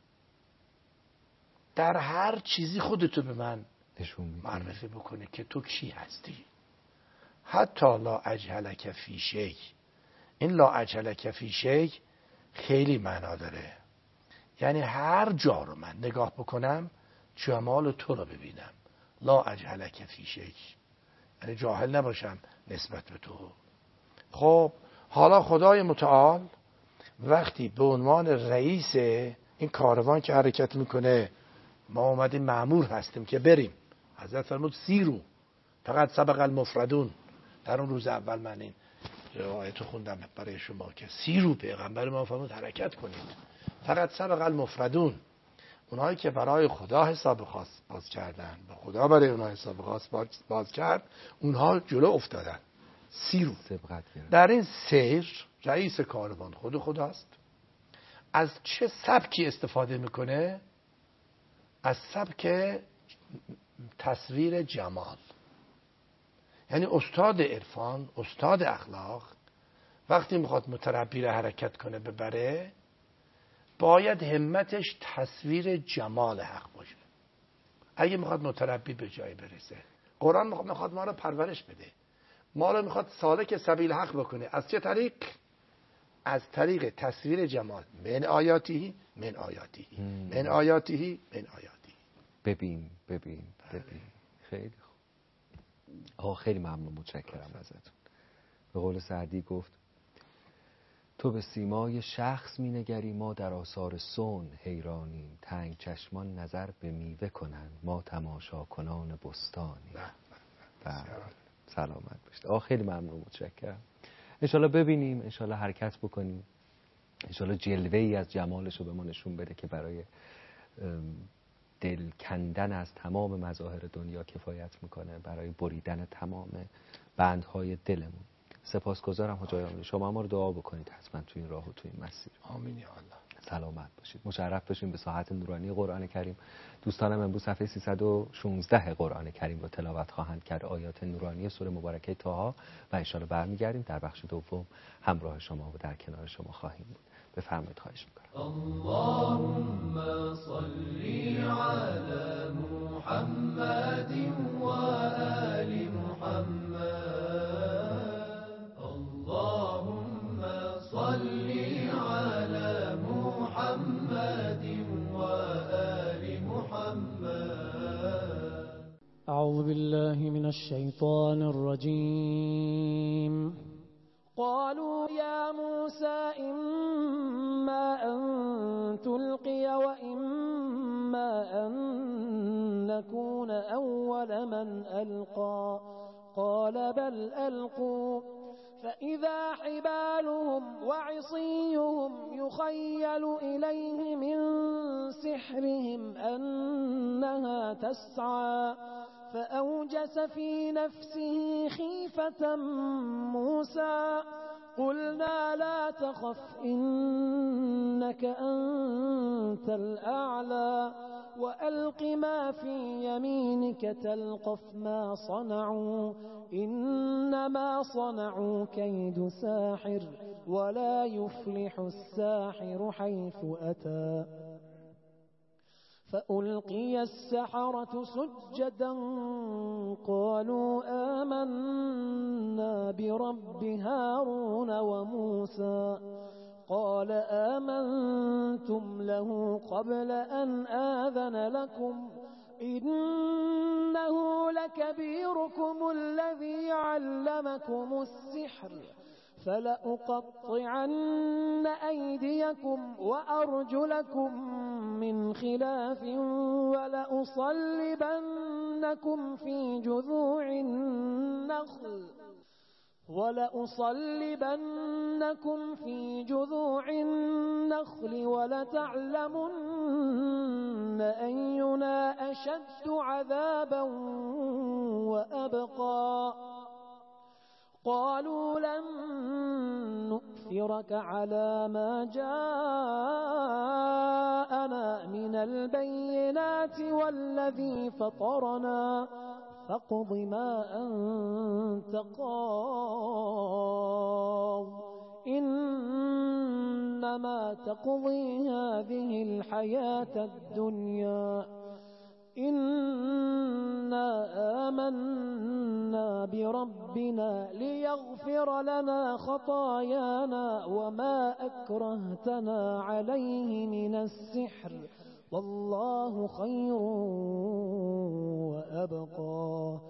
در هر چیزی خودتو به من معرفی بکنی که تو کی هستی. حتی لا اجهلک فی شیء. این لا اجهلک فی شیء خیلی معنا داره. یعنی هر جا رو من نگاه بکنم جمال تو رو ببینم. لا اجهلک فی شیء، یعنی جاهل نباشم نسبت به تو. خب حالا خدای متعال وقتی به عنوان رئیس این کاروان که حرکت میکنه، ما اومدیم مأمور هستیم که بریم. حضرت فرمود سیرو، فقط سبق المفردون. در اون روز اول من این روایت خوندم برای شما که سیرو، پیغمبر ما فرمود حرکت کنید، فقط سبق المفردون. اونایی که برای خدا حساب خاص باز کردن، به خدا برای اونها حساب خاص باز کرد، اونها جلو افتادن. سیرو. در این سیر رئیس کاروان خود خداست. از چه سبکی استفاده میکنه؟ از سبک تصویر جمال. یعنی استاد عرفان، استاد اخلاق وقتی میخواد متربی رو حرکت کنه ببره، باید همتش تصویر جمال حق باشه. اگه میخواد متربی به جای برسه، قرآن میخواد ما رو پرورش بده، ما رو میخواد سالک سبیل حق بکنه. از چه طریق؟ از طریق تصویر جمال. من آیاتی من آیاتی من آیاتی من آیاتی. ببین ببین ببین. خیلی خوب. آقا خیلی ممنون، متشکرم ازتون. به قول سعدی گفت تو به سیمای شخص می نگری، ما در آثار صنع حیرانیم. تنگ چشمان نظر به میوه کنن، ما تماشا کنان بستانی. بله سلامت باشید. آقا خیلی ممنون، متشکرم. انشالله ببینیم، انشالله حرکت بکنیم، انشالله جلوه ای از جمالش رو به ما نشون بده که برای دل کندن از تمام مظاهر دنیا کفایت میکنه، برای بریدن تمام بندهای دلمون. سپاسگزارم حاج آقای. شما ما رو دعا بکنید حتما تو این راه و تو این مسیر. آمین یا الله. سلامت باشید. مشرف بشین به ساحت نورانی قرآن کریم. دوستانم امروز صفحه سیصد و شانزده قرآن کریم رو تلاوت خواهند کرد، آیات نورانی سوره مبارکه طه، و ان شاء الله برمیگردیم در بخش دوم همراه شما و در کنار شما خواهیم بود. بفرمایید، خواهش می‌کنم. اللهم صل علی محمد و آل محمد. اللهم صل علی محمد و آل محمد. اعوذ بالله من الشیطان الرجیم. قالوا يا موسى إما أن تلقي وإما أن نكون أول من ألقى قال بل ألقوا فإذا حبالهم وعصيهم يخيل إليه من سحرهم أنها تسعى فأوجس في نفسه خيفة موسى قلنا لا تخف إنك أنت الأعلى وألق ما في يمينك تلقف ما صنعوا إنما صنعوا كيد ساحر ولا يفلح الساحر حيث أتى فألقي السحرة سجدا قالوا آمنا برب هارون وموسى قال آمنتم له قبل أن آذن لكم إنه لكبيركم الذي علمكم السحر فلأقطعن أيديكم وأرجلكم من خلاف ولأصلبنكم في جذوع النخل ولأصلبنكم في جذوع النخل ولتعلمن أينا أشد عذابا وأبقى قالوا لن نؤثرك على ما جاءنا من البينات والذي فطرنا فاقض ما أنت قاض إنما تقضي هذه الحياة الدنيا إنا آمنا بربنا ليغفر لنا خطايانا وما أكرهتنا عليه من السحر والله خير وأبقى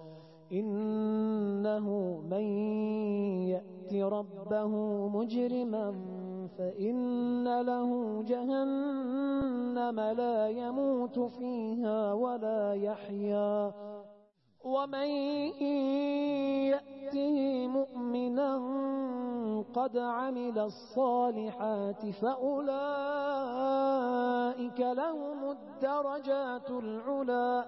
إنه من يأت ربه مجرما فإن له جهنم لا يموت فيها ولا يحيا ومن يأته مؤمنا قد عمل الصالحات فأولئك لهم الدرجات العلى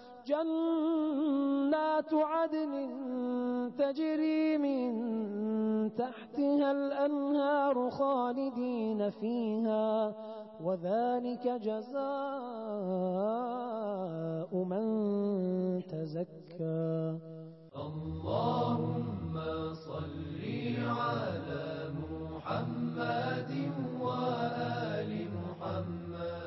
جنات عدن تجري من تحتها الأنهار خالدين فيها وذلك جزاء من تزكى اللهم صل على محمد وآل محمد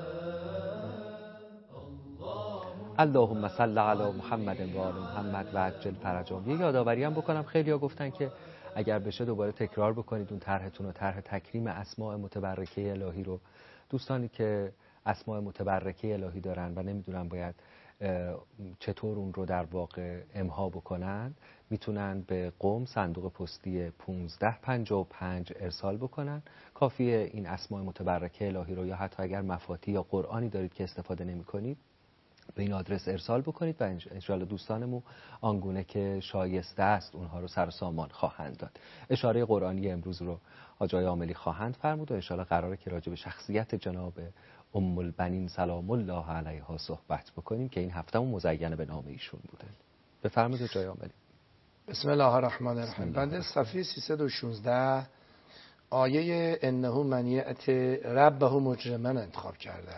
اللهم صل علی محمد و آل محمد و عجل فرجهم. یه یادآوری هم بکنم، خیلی‌ها گفتن که اگر بشه دوباره تکرار بکنید اون طرحتون و طرح تکریم اسماء متبرکه الهی رو. دوستانی که اسماء متبرکه الهی دارن و نمیدونن باید چطور اون رو در واقع امها بکنن، میتونن به قم صندوق پستی پانزده پنجاه و پنج ارسال بکنن. کافیه این اسماء متبرکه الهی رو یا حتی اگر مفاتی یا قرآنی دارید که استفاده نمی‌کنید به این آدرس ارسال بکنید و انشاءالله دوستانمون آنگونه که شایسته است اونها رو سر و سامان خواهند داد. اشاره قرآنی امروز رو حاجای عاملی خواهند فرمود و انشاءالله قراره که راجع به شخصیت جناب ام البنین سلام الله علیها صحبت بکنیم که این هفتهمون مزین به نام ایشون بوده. بفرمایید حاجای عاملی. بسم الله الرحمن الرحیم. بنده صفحه سیصد و شانزده آیه انه من یأت ربه مجرما انتخاب کرده.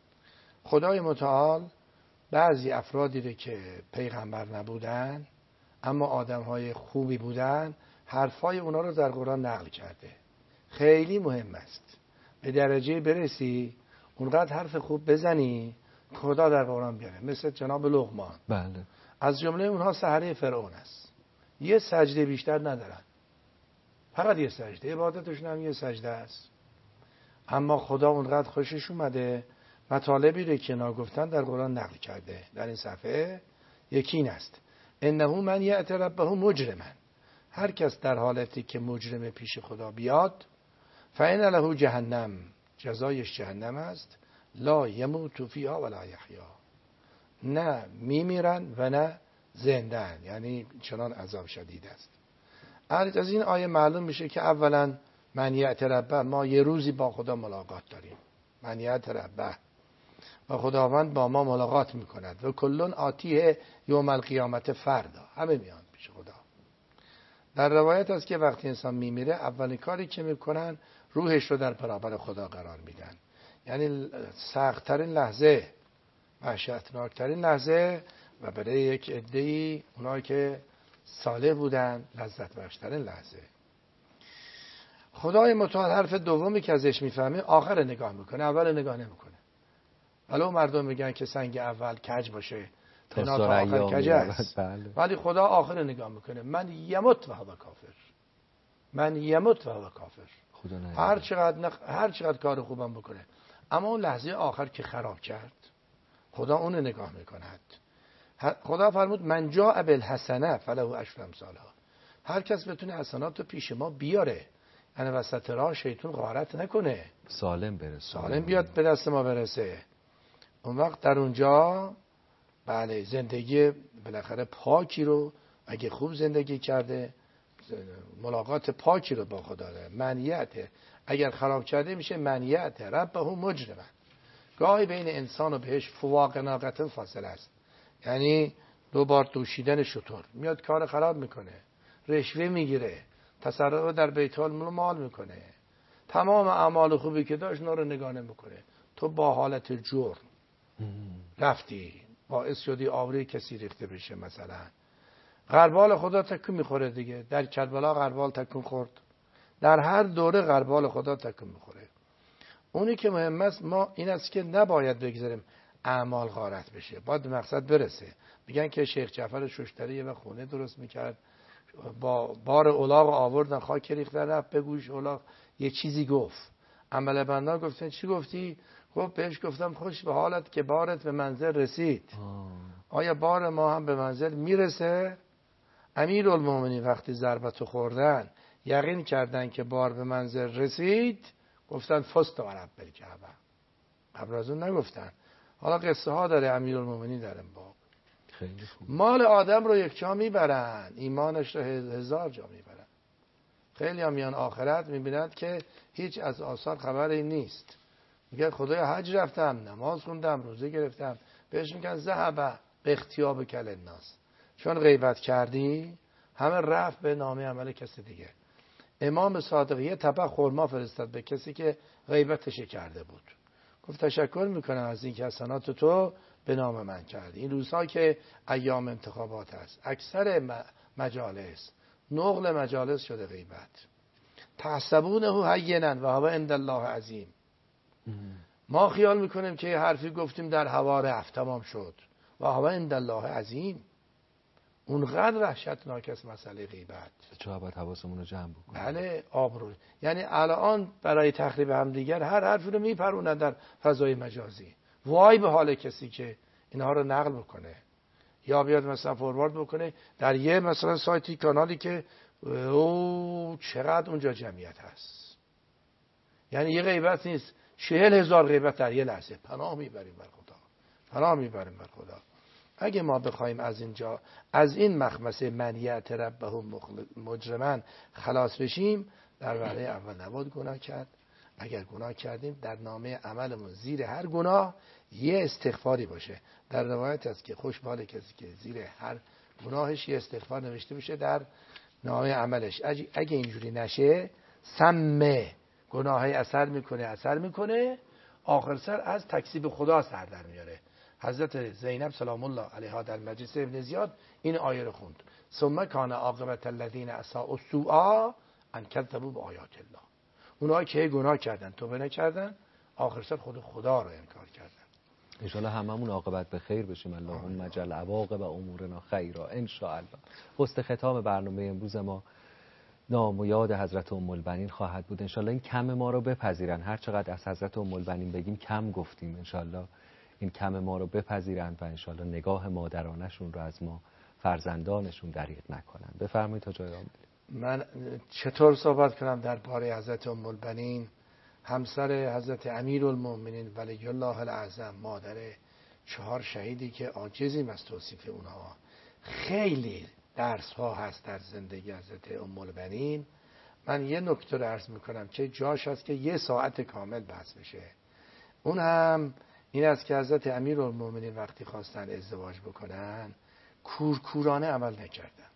خدای متعال بعضی افرادی رو که پیغمبر نبودن اما آدم‌های خوبی بودن، حرفای اونا رو در قرآن نقل کرده. خیلی مهم است به درجه برسی اونقدر حرف خوب بزنی خدا در قرآن بیاره، مثل جناب لقمان. بله. از جمله اونها سحره فرعون است. یه سجده بیشتر ندارن، فقط یه سجده، عبادتشون هم یه سجده است. اما خدا اونقدر خوشش اومده مطالبی رو که ناگفتن در قرآن نقل کرده. در این صفحه یکی این است: انه من یأت ربه مجرما، هر کس در حالتی که مجرم پیش خدا بیاد، فإن له جهنم، جزایش جهنم است، لا یموت فیها ولا یحیا، نه میمیرن و نه زندن، یعنی چنان عذاب شدید است. از این آیه معلوم میشه که اولا من یأت ربه، ما یه روزی با خدا ملاقات داریم، من یأت ربه، و خداوند با ما ملاقات میکند و کلون آتیه یوم القیامت فردا، همه میان پیش خدا. در روایت است که وقتی انسان میمیره اولین کاری که میکنن روحش رو در برابر خدا قرار میدن. یعنی سخت‌ترین لحظه، وحشتناکترین لحظه و برای یک عده‌ای اونایی که صالح بودن لذت بخشترین لحظه. خدای متعال حرف دومی که ازش میفهمه آخر نگاه میکنه، اول نگاه نمیکنه. ولو مردم میگن که سنگ اول کج باشه تا آخر کج است، ولی خدا آخر نگاه میکنه. من یمت و هو کافر، من یمت و هو کافر. هر چقدر نخ... هر چقدر کار خوبم بکنه، اما اون لحظه آخر که خراب کرد خدا اون نگاه میکند. خدا فرمود من جاء بالحسنه فله عشر امثالها. هر کس بتونه حسنات رو پیش ما بیاره، یعنی وسط راه شیطان غارت نکنه، سالم برسه، سالم بیاد به دست ما برسه. اون وقت در اونجا بله زندگی بالاخره پاکی رو اگه خوب زندگی کرده، ملاقات پاکی رو با خدا داره. منیته اگر خراب کرده میشه منیته ربه مجرمه. گاهی بین انسان و بهش فواق ناقتن فاصله است، یعنی دو بار دوشیدن شطور. میاد کار خراب میکنه، رشوه میگیره، تصرف در بیت المال میکنه، تمام اعمال خوبی که داشت اونا رو نگاه نمیکنه. تو با حالت جرم رفتی باعث شدی آوری کسی ریخته بشه، مثلا غربال خدا تکون میخوره دیگه. در کربلا غربال تکون خورد، در هر دوره غربال خدا تکون میخوره. اونی که مهم است ما این است که نباید بگذاریم اعمال غارت بشه، باید به مقصد برسه. میگن که شیخ جعفر ششتری و خونه درست میکرد، با بار الاغ آوردن خاک ریختن، رفت به گوش الاغ یه چیزی گفت. عمل بنده گفتن چی گفتی؟ گفت بهش گفتم خوش به حالت که بارت به منزل رسید. آیا بار ما هم به منزل میرسه؟ امیرالمومنین وقتی ضربتو خوردن یقین کردن که بار به منزل رسید، گفتن فست و رب الکعبه. قبل از اون نگفتن. حالا قصه ها داره امیرالمومنین در این باب. خیلی خوب. مال آدم رو یک جا میبرن، ایمانش رو هزار جا میبرن. خیلی هم میان آخرت میبینند که هیچ از آثار خبری نیست. میگه خدایا حج رفتم، نماز خوندم، روزه گرفتم. بهش میگن ذهب به اختیاب کل الناس. چون غیبت کردی همه رفت به نامه عمل کسی دیگه. امام صادق یه طبق خرما فرستاد به کسی که غیبتش کرده بود. گفت تشکر میکنم از این که حسنات تو به نام من کردی. این روزها که ایام انتخابات است، اکثر مجالس نقل مجالس شده غیبت. تحسبونه هینا و هو عند الله عظیم. ما خیال میکنیم که حرفی گفتیم در هوا رفت تمام شد، و هو عند الله عظیم. اونقدر وحشتناک است مسئله غیبت. چرا باید حواسمون رو جمع بکنیم؟ بله آبرو. یعنی الان برای تخریب همدیگر هر حرفی رو میپرونن در فضای مجازی. وای به حال کسی که اینها رو نقل بکنه یا بیاد مثلا فوروارد بکنه در یه مثلا سایتی کانالی که او چقدر اونجا جمعیت هست. یعنی یه غیبت نیست، چهل هزار غیبت در یه لحظه. پناه میبریم بر خدا، پناه میبریم بر خدا. اگه ما بخوایم از اینجا از این مخمسه منیت ربه مجرمن خلاص بشیم، در وهله اول نباید گناه کرد. اگر گناه کردیم در نامه عملمون زیر هر گناه یه استغفاری باشه. در روایت است که خوش به حال کسی که زیر هر گناهش یه استغفار نوشته بشه در نامه عملش. اگه اینجوری نشه سمه گناه اثر میکنه اثر میکنه آخر سر از تکذیب خدا سر در میاره. حضرت زینب سلام الله علیها در مجلس ابن زیاد این آیه رو خوند. ثم کان عاقبت الذین اساءوا السوء ان کذبوا بآیات الله. اونایی که گناه کردن توبه نکردن آخر سر خود خدا رو انکار کردن. ان شاء الله هممون عاقبت به خیر بشیم. اللهم اجعل عواقب امورنا خیرا ان شاء الله. حسن ختام برنامه امروز ما نام و یاد حضرت ام البنین خواهد بود. ان شاء الله این کم ما رو بپذیرن. هر چقدر از حضرت ام البنین بگیم کم گفتیم. ان شاء الله این کم ما رو بپذیرند و ان شاء الله نگاه مادرانشون رو از ما فرزندانشون دریغ نکنن. بفرمایید تا جای آمد. من چطور صحبت کنم درباره حضرت ام البنین، همسر حضرت امیرالمومنین ولی الله الاعظم، مادر چهار شهیدی که عاجزیم از توصیف اونها. خیلی درس ها هست در زندگی حضرت ام البنین. من یه نکته رو عرض میکنم که جاش هست که یه ساعت کامل بحث بشه. اون هم این است که حضرت امیرالمومنین وقتی خواستن ازدواج بکنن کورکورانه عمل نکردن،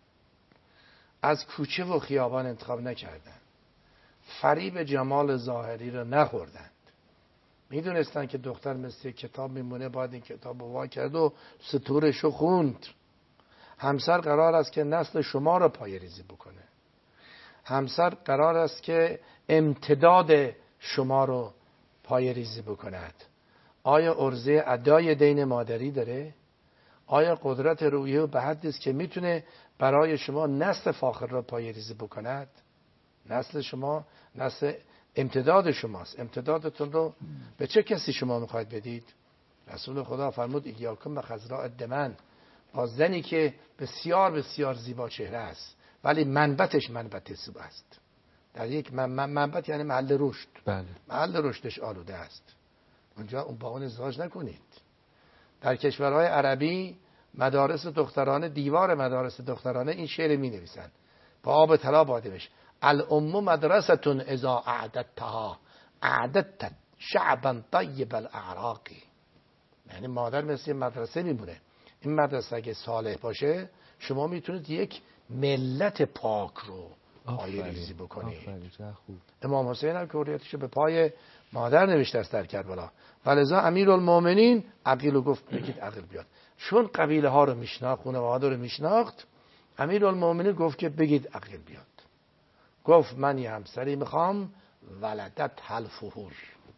از کوچه و خیابان انتخاب نکردن، فریب جمال ظاهری رو نخوردند. میدونستن که دختر مثل کتاب میمونه، باید این کتاب رو وا کرد و سطورش رو خوند. همسر قرار است که نسل شما رو پایه‌ریزی بکنه، همسر قرار است که امتداد شما رو پایه‌ریزی بکند. آیا عرضه ادای دین مادری داره؟ آیا قدرت روحیه به حدی است که میتونه برای شما نسل فاخر را پایه‌ریزی بکند؟ نسل شما نسل امتداد شماست. امتدادتون رو به چه کسی شما میخواید بدید؟ رسول خدا فرمود ایاکم به خضراء الدمن، با زنی که بسیار بسیار زیبا چهره است ولی منبتش منبت سو است. در یک منبت یعنی محل رشد، بله. محل رشدش آلوده است، اونجا اون با اون ازدواج نکنید. در کشورهای عربی مدارس دخترانه، دیوار مدارس دخترانه این شعر می نویسن با آب طلا باده بشه: الام مدرستون اذا اعددتها اعددت شعبا طیب الاعراقی. یعنی مادر مثل مدرسه میمونه. این مدرسه اگه صالح باشه شما میتونید یک ملت پاک رو پایه‌ریزی بکنید. امام حسین هم که حریتش به پای مادر نوشته است در کربلا، ولذا امیرالمومنین عقیل گفت بگید عقیل بیاد. چون قبیله ها رو میشناخت، خانواده رو میشناخت، امیرالمومنین گفت که بگید عقیل بیاد. گفت من یه همسری میخوام ولدت الفحول.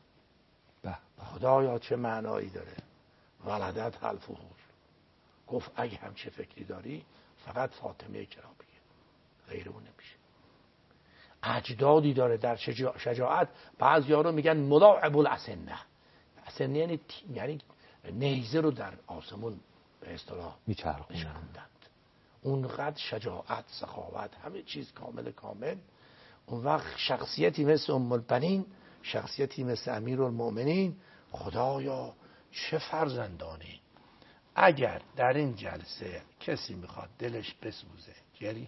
خدایا چه معنایی داره ولدت الفحول. گفت اگه همچه فکری داری فقط فاطمه کرا بگیر، غیر اون نمیشه. اجدادی داره در شجاع... شجاعت. بعضیا رو میگن ملاعب الاسنه. اسنه یعنی یعنی نیزه رو در آسمون به اصطلاح میچرخوندند. اونقدر شجاعت، سخاوت، همه چیز کامل کامل. اون وقت شخصیتی مثل ام البنین، شخصیتی مثل امیرالمومنین، خدایا چه فرزندانی. اگر در این جلسه کسی میخواد دلش بسوزه، گری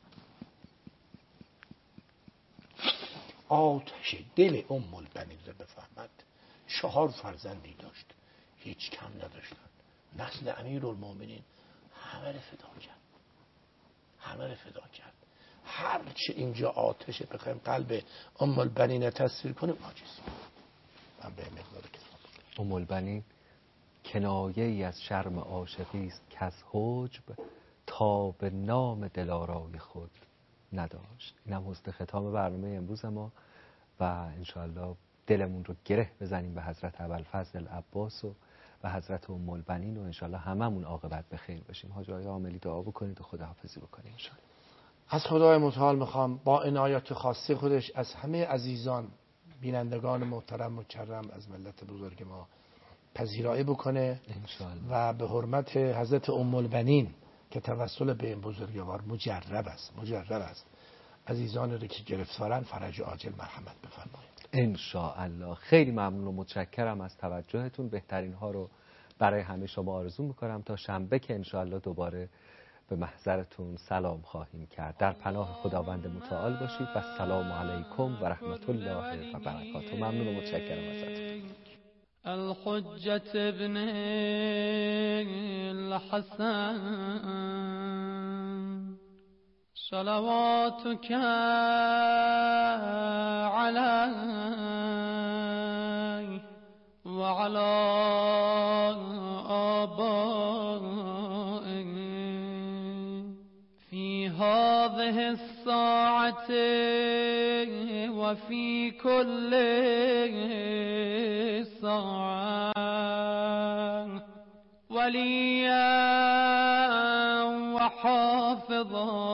آتش دل ام البنین رو بفهمد. چهار فرزندی داشت، هیچ کم نداشتن. نسل امیرالمومنین همه رو فدا کرد، همه رو فدا کرد. هر چه اینجا آتش بخوایم قلب ام البنین تصویر کنیم عاجز. من به مقدار کتاب ام البنین کنایه ای از شرم عاشقی است که از حجب تا به نام دلارای خود نداشت. این هم حسن ختام برنامه امروز ما و انشاءالله دلمون رو گره بزنیم به حضرت ابوالفضل عباس و و حضرت ام البنین و انشاءالله هممون عاقبت به خیر بشیم. حاج آقای عاملی دعا بکنید و خداحافظی بکنید انشاءالله. از خدای متعال میخوام با عنایت خاصی خودش از همه عزیزان بینندگان محترم مکرم از ملت بزرگ ما پذیرایی بکنه و به حرمت حضرت ام البنین که توسل به این بزرگوار مجرب است مجرب است عزیزان رو که گرفتارن فرج عاجل مرحمت بفرمایید ان شاء الله. خیلی ممنون و متشکرم از توجهتون. بهترین ها رو برای همه شما آرزو میکنم تا شنبه که ان شاء الله دوباره به محضرتون سلام خواهیم کرد. در پناه خداوند متعال باشید و السلام علیکم و رحمت الله و برکاته. ممنون و متشکرم ازتون. الحجة ابن الحسن صلواتك عليه وعلى آبائه في هذه الساعة وفي كل ساعة وليا وحافظا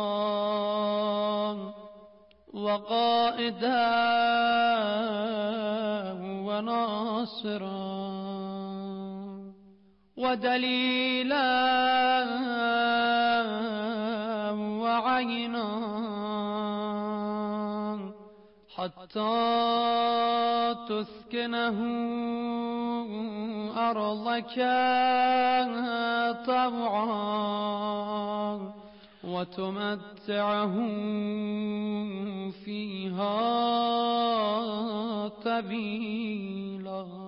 وقائدا وناصرا ودليلا وعينا حتى تسكنه أرضك طوعا وتمتعه فيها طويلا.